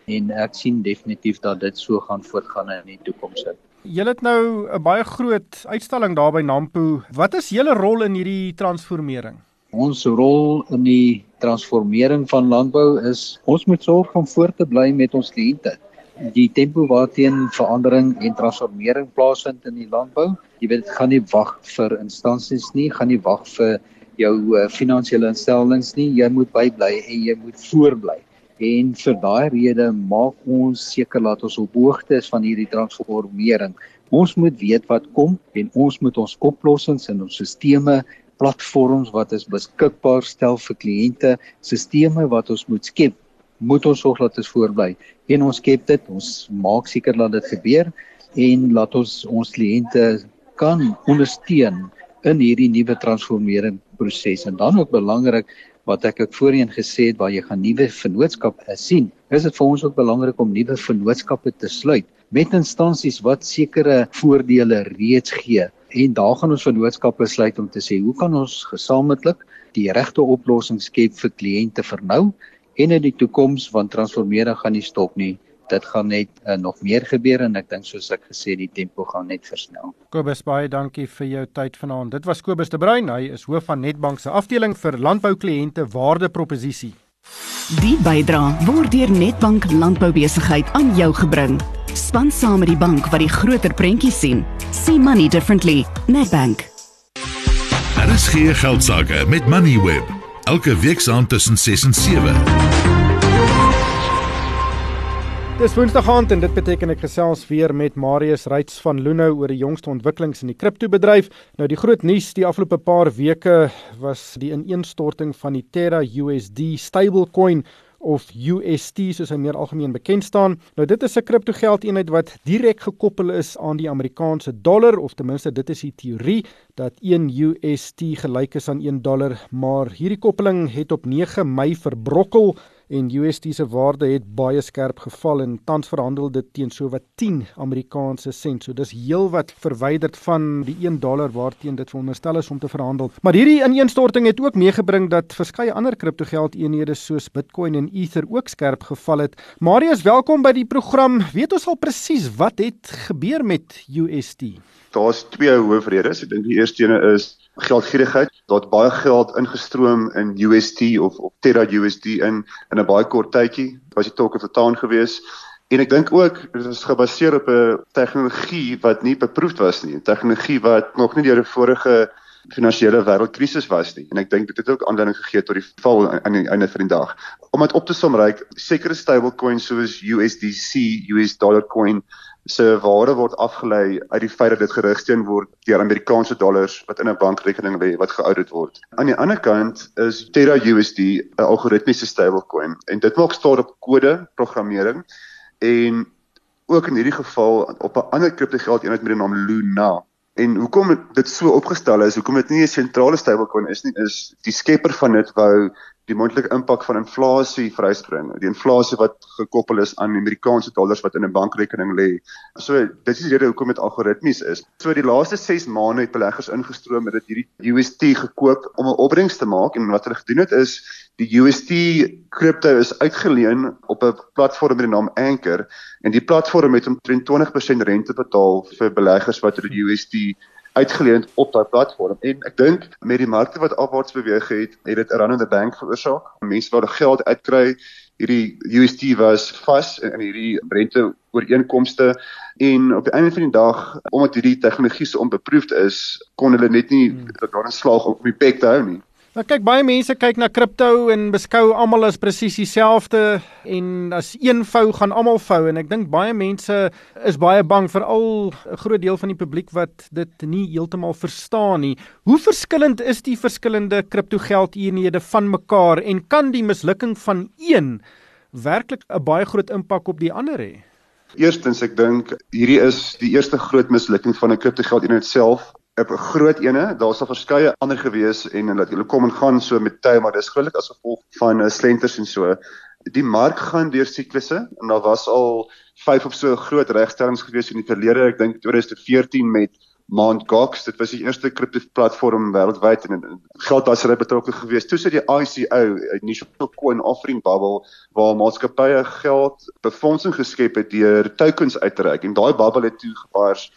en ek sien definitief dat dit so gaan voortgaan in die toekoms. Julle het nou 'n baie groot uitstalling daar by Nampo. Wat is julle rol in hierdie transformering? Ons rol in die transformering van landbou is, ons moet sorg om voort te bly met ons kliënte. Die tempo waarteen verandering en transformering plaasvind in die landbou, jy weet, dit gaan nie wag vir instansies nie, gaan nie wag vir jou finansiële instellings nie, jy moet bybly en jy moet voorbly. En vir daai rede maak ons seker dat ons op hoogte is van hierdie transformering. Ons moet weet wat kom en ons moet ons oplossings en ons sisteme, platforms wat is beskikbaar stel vir kliënte, sisteme wat ons moet skep, moet ons sorg dat ons voorbly. En ons skep dit, ons maak seker dat dit gebeur en laat ons kliënte kan ondersteun in hierdie nuwe transformeringsproses. En dan ook belangrik, wat ek ook voorheen gesê het, waar jy gaan nuwe vennootskappe sien, is dit vir ons ook belangrik om nuwe vennootskappe te sluit met instansies wat sekere voordele reeds gee. En daar gaan ons vennootskappe sluit om te sê, hoe kan ons gesamentlik die regte oplossing skep vir kliënte vir nou en in die toekoms, want transformering gaan nie stop nie. Dit gaan net nog meer gebeur en ek dink soos ek gesê, die tempo gaan net versnel. Kobus, baie dankie vir jou tyd vanaand. Dit was Kobus de Bruin, hy is hoof van Nedbank se afdeling vir landboukliënte waardeproposisie. Die bydra word deur Nedbank Landboubesigheid aan jou gebring. Span saam met die bank wat die groter prentjie sien. See money differently. Nedbank. Daar is geen geldsaake met Moneyweb. Elke week saand tussen 6 en 7. Dis Woensdag aand en dit beteken ek gesels weer met Marius Reitz van Luno oor die jongste ontwikkelings in die kriptobedryf. Nou die groot nuus die afgelope paar weke was die ineenstorting van die Terra USD stablecoin of UST soos hy meer algemeen bekend staan. Nou dit is 'n kriptogeldeenheid wat direk gekoppel is aan die Amerikaanse dollar, of ten minste dit is die teorie dat 1 UST gelyk is aan $1, maar hierdie koppeling het op 9 Mei verbrokkel en UST se waarde het baie skerp geval en tans verhandel dit teen sowat 10 Amerikaanse sent. So dis heelwat verwyderd van die $1 waarteen dit veronderstel is om te verhandel. Maar hierdie ineenstorting het ook meegebring dat verskeie ander kriptogeldeenhede soos Bitcoin en Ether ook skerp geval het. Marius, welkom by die program. Weet ons al presies wat het gebeur met UST? Daar's twee hoofredes. Ek dink die eerste ene is geldgierigheid. Daar het baie geld ingestroom in UST of Terra USD in 'n baie kort tydjie. Dit was die talk of the town gewees. En ek dink ook dit is gebaseer op 'n tegnologie wat nie beproefd was nie. 'n Tegnologie wat nog nie deur 'n vorige finansiële wêreldkrisis was nie. En ek dink dit het ook aanleiding gegee tot die val aan die einde van die dag. Om dit op te somryk, sekere stablecoins soos USDC, US dollar coin, se waarde word afgelei uit die feit dat dit gerugsteun word deur Amerikaanse dollars wat in 'n bankrekening lê wat geaudit word. Aan die ander kant is Terra USD 'n algoritmiese stablecoin en dit maak staat op kode, programmering en ook in hierdie geval op 'n ander kriptogeldeenheid met die naam Luna. En hoekom dit so opgestel is, hoekom dit nie 'n sentrale stablecoin is nie, is die skepper van dit wou die moontlike impak van inflasie vrysbring. Die inflasie wat gekoppel is aan Amerikaanse dollars wat in 'n bankrekening lê. So dit is die rede hoekom dit algoritmies is. So die laaste 6 maande het beleggers ingestroom met dit hierdie UST gekoop om 'n opbrengs te maak en wat hulle gedoen het is die UST kripto is uitgeleen op 'n platform met die naam Anchor en die platform het omtrent 20% rente betaal vir beleggers wat hulle UST uitgeleen op daai platform. En ek dink met die markte wat afwaarts beweeg het dit 'n run on the bank veroorsaak. Mense wou geld uitkry. Hierdie UST was vas in hierdie rente ooreenkomste en op die einde van die dag, omdat hierdie tegnologie so onbeproefd is, kon hulle net nie daarin slaag om die pek te hou nie. Nou kyk, baie mense kyk na kripto en beskou almal as presies dieselfde en as een vou gaan almal vou en ek dink baie mense is baie bang, veral 'n groot deel van die publiek wat dit nie heeltemal verstaan nie. Hoe verskillend is die verskillende kriptogeldeenhede van mekaar en kan die mislukking van een werklik 'n baie groot impak op die ander hê? Eerstens, ek dink hierdie is die eerste groot mislukking van 'n kriptogeldeenheid self. 'n groot ene, daar sal verskeie ander gewees en dat hulle kom en gaan so met tyd, maar dis grootlik as gevolg van slenters en so. Die mark gaan deur siklusse en daar was al 5 of so groot regstellings gewees in die verlede. Ek dink 2014 met Mt. Gox, dit was die eerste kriptoplatform wêreldwyd en geldwasery betrokke gewees. Toe sit die ICO, Initial Coin Offering Bubble, waar maatskappye geld befondsing geskep het deur tokens uit te reik. En daai bubble het toe gebars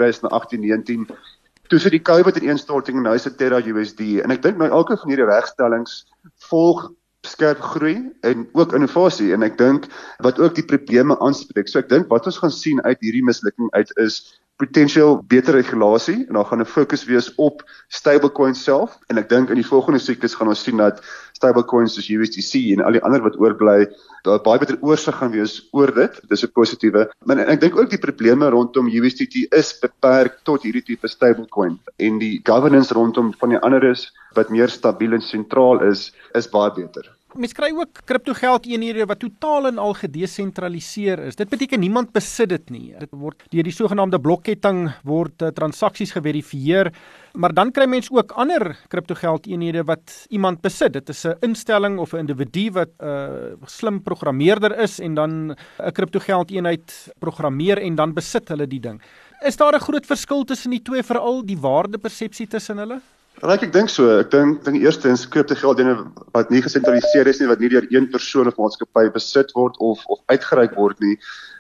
2018-19. Toe sit die COVID-ineenstorting en nou is dit Terra USD. En ek dink nou elke van hierdie regstellings volg skerp groei en ook innovasie. En ek dink wat ook die probleme aanspreek. So ek dink wat ons gaan sien uit hierdie mislukking uit is potensieel beter regulasie en daar gaan 'n fokus wees op stablecoins self en ek dink in die volgende siklus gaan ons sien dat stablecoins soos USDC en al die ander wat oorbly daar baie beter oorsig gaan wees oor dit. Dis 'n positiewe. Maar ek dink ook die probleme rondom USDT is beperk tot hierdie tipe stablecoin en die governance rondom van die ander is wat meer stabiel en sentraal is baie beter. Mens kry ook kriptogeld-eenhede wat totaal en al gedesentraliseer is. Dit beteken niemand besit dit nie. Dit word deur die sogenaamde blokketting word transaksies geverifieer, maar dan kry mens ook ander kriptogeld-eenhede wat iemand besit. Dit is 'n instelling of 'n individu wat 'n slim programmeerder is en dan 'n kriptogeld-eenheid programmeer en dan besit hulle die ding. Is daar 'n groot verskil tussen die twee, veral die waardepersepsie tussen hulle? Ek dink so. Ek dink eerstens kriptogeld wat nie gesentraliseer is nie, wat nie deur een persoon of maatskappy besit word of uitgereik word nie.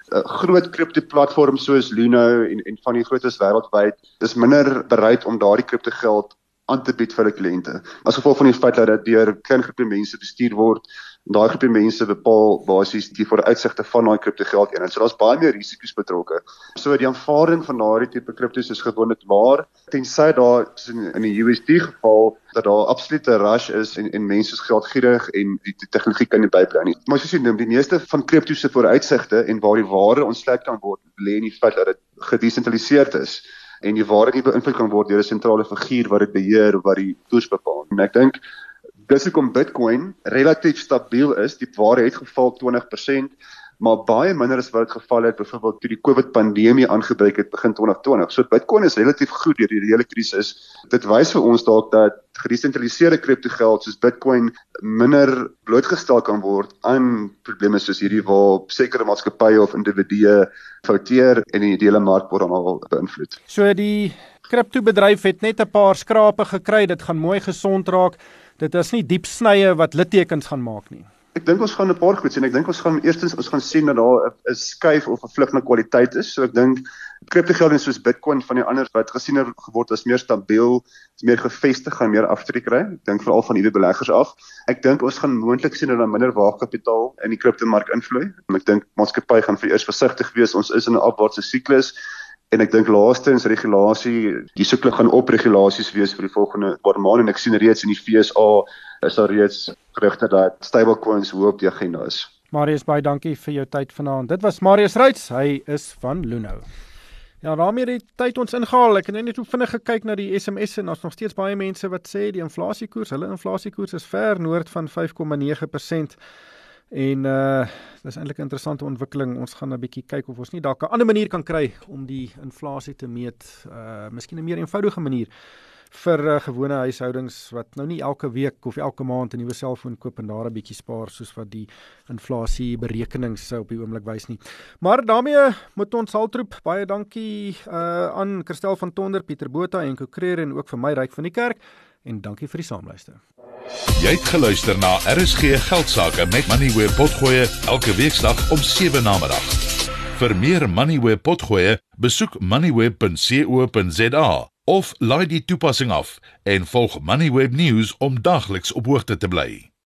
Groot kriptoplatforms soos Luno en van die grootes wêreldwyd is minder bereid om daardie kriptogeld aan te bied vir hulle kliënte. As gevolg van die feit dat dit deur klein groepe mense bestuur word, en daai groepe mense bepaal basies die vooruitsigte van daai kriptogeld en so daar's baie meer risiko's betrokke. So die aanvaarding van daardie tipe kriptos is gewoonlik laag, tensy daar in die USD geval dat daar absolute rush is en mense is geldgierig en die tegnologie kan nie bybly nie. Maar soos jy noem, die meeste van kriptos se vooruitsigte en waar die waarde ontsluit kan word, lê in die feit dat dit gedesentraliseerd is en die waarde nie beïnvloed kan word deur 'n sentrale figuur wat dit beheer of wat die koers bepaal. En ek dink dis hoekom Bitcoin relatief stabiel is. Die waarde het geval 20%, maar baie minder as wat dit geval het byvoorbeeld toe die COVID-pandemie aangebreek het begin 2020. So Bitcoin is relatief goed deur die hele krisis. Dit wys vir ons dalk dat gedesentraliseerde kriptogeld soos Bitcoin minder blootgestel kan word aan probleme soos hierdie waar sekere maatskappye of individue fouteer en die hele mark word dan al beïnvloed. So die kriptobedryf het net 'n paar skrape gekry, dit gaan mooi gesond raak. Dit is nie diep snye wat littekens gaan maak nie. Ek dink ons gaan 'n paar goed sien. Ek dink ons gaan sien dat daar 'n skuif of 'n vlug na kwaliteit is. So ek dink kriptogeld soos Bitcoin van die ander wat gesien het geword as meer stabiel, is meer gevestig, gaan meer aftrek kry. Ek dink veral van nuwe beleggers af. Ek dink ons gaan moontlik sien dat daar minder waagkapitaal in die kriptomark invloei. Ek dink maatskappye gaan vir eers versigtig wees. Ons is in 'n afwaartse siklus. En ek dink laastens regulasie, die siklus gaan op regulasies wees vir die volgende paar maande en ek sien reeds in die FSA is daar reeds gerugte dat stablecoins hoop die agenda is. Marius, baie dankie vir jou tyd vanaand. Dit was Marius Ruits, hy is van Luno. Ja, daarmee het die tyd ons ingehaal. Ek het net so vinnig gekyk na die SMS en daar's nog steeds baie mense wat sê die inflasiekoers, hulle inflasiekoers is ver noord van 5,9%. En dis eintlik 'n interessante ontwikkeling. Ons gaan 'n bietjie kyk of ons nie dalk 'n ander manier kan kry om die inflasie te meet, miskien 'n meer eenvoudige manier vir gewone huishoudings wat nou nie elke week of elke maand 'n nuwe selfoon koop en daar 'n bietjie spaar soos wat die inflasie berekenings op die oomblik wys nie. Maar daarmee moet ons haltroep. Baie dankie aan Christel van Tonder, Pieter Botha en Kokreer en ook vir my Ryk van die Kerk en dankie vir die saamluister. Jy het geluister na RSG Geldsaake met Moneyweb Potgoe elke weeksdag om 7 namiddag. Vir meer Moneyweb Potgoe, besoek moneyweb.co.za of laai die toepassing af en volg Moneyweb News om dagliks op hoogte te bly.